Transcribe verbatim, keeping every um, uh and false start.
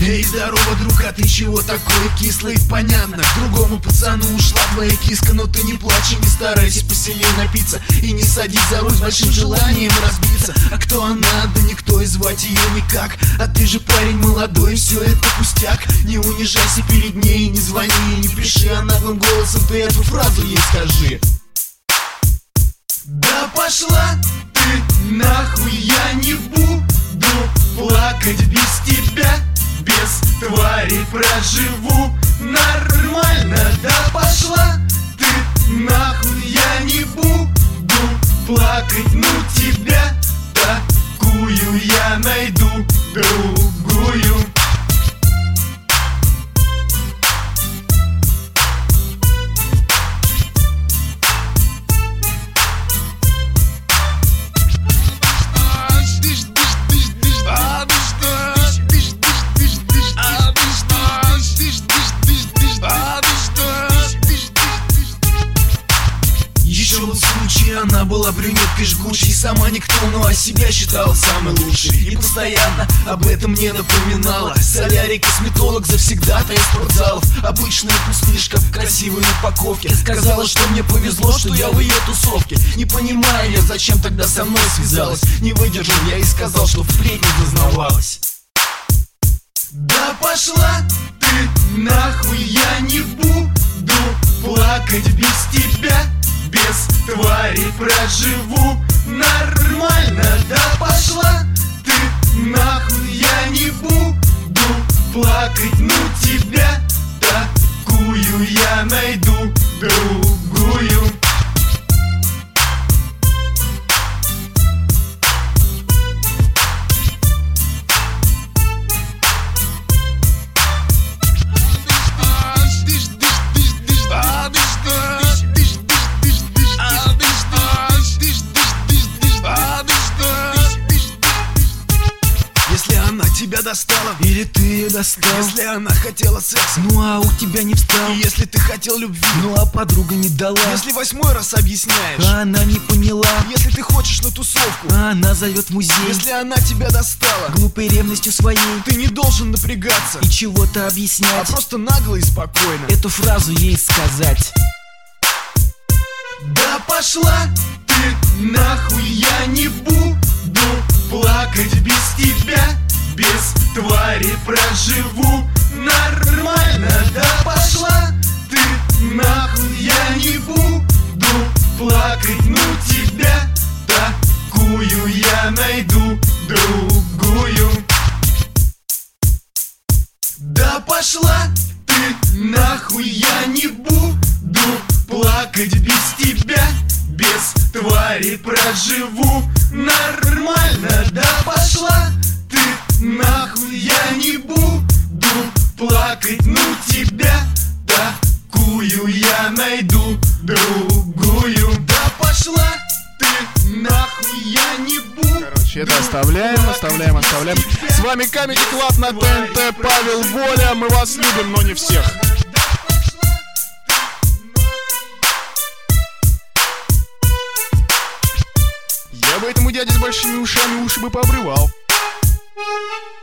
Эй, здорово, друг, а ты чего такой кислый? Понятно, к другому пацану ушла твоя киска. Но ты не плачь и не старайся посильнее напиться, и не садись за руль с большим желанием разбиться. А кто она? Да никто, и звать ее никак. А ты же парень молодой, все это пустяк. Не унижайся перед ней, не звони и не пиши, а наглым голосом ты эту фразу ей скажи: да пошла ты нахуй, я не буду плакать без тебя. Без твари проживу нормально. Да пошла ты нахуй, я не буду плакать. Ну тебя такую я найду другую. Она была брюнеткой жгучей, сама никто, но о себя считала самой лучшей. И постоянно об этом мне напоминала. Солярий, косметолог, завсегдата из спортзалов. Обычная пустышка в красивой упаковке. Сказала, что мне повезло, что я в ее тусовке. Не понимаю я, зачем тогда со мной связалась. Не выдержал я и сказал, что впредь не дознавалась. Да пошла ты нахуй, я не буду плакать без тебя. Без твари проживу нормально. Да пошла ты нахуй, я не буду плакать. Ну тебя такую я найду другую. Тебя достала, или ты ее достал? Если она хотела секса, ну а у тебя не встал. И если ты хотел любви, ну а подруга не дала. Если восьмой раз объясняешь, а она не поняла. Если ты хочешь на тусовку, а она зовет в музей. Если она тебя достала глупой ревностью своей, ты не должен напрягаться и чего-то объяснять, а просто нагло и спокойно эту фразу ей сказать: да пошла ты нахуй, я не буду плакать без тебя. Без твари проживу нормально. Да пошла ты нахуй, я не буду плакать. Ну тебя такую я найду другую. Да пошла ты нахуй, я не буду плакать без тебя. Без твари проживу нормально. Да пошла ты нахуй, я не буду плакать. Ну тебя такую я найду другую. Да пошла ты нахуй, я не буду. Короче, это оставляем, оставляем, оставляем. С вами Comedy Club на ТНТ, Павел Воля. Мы вас любим, но не всех. Я бы этому дяде с большими ушами уши бы пообрывал.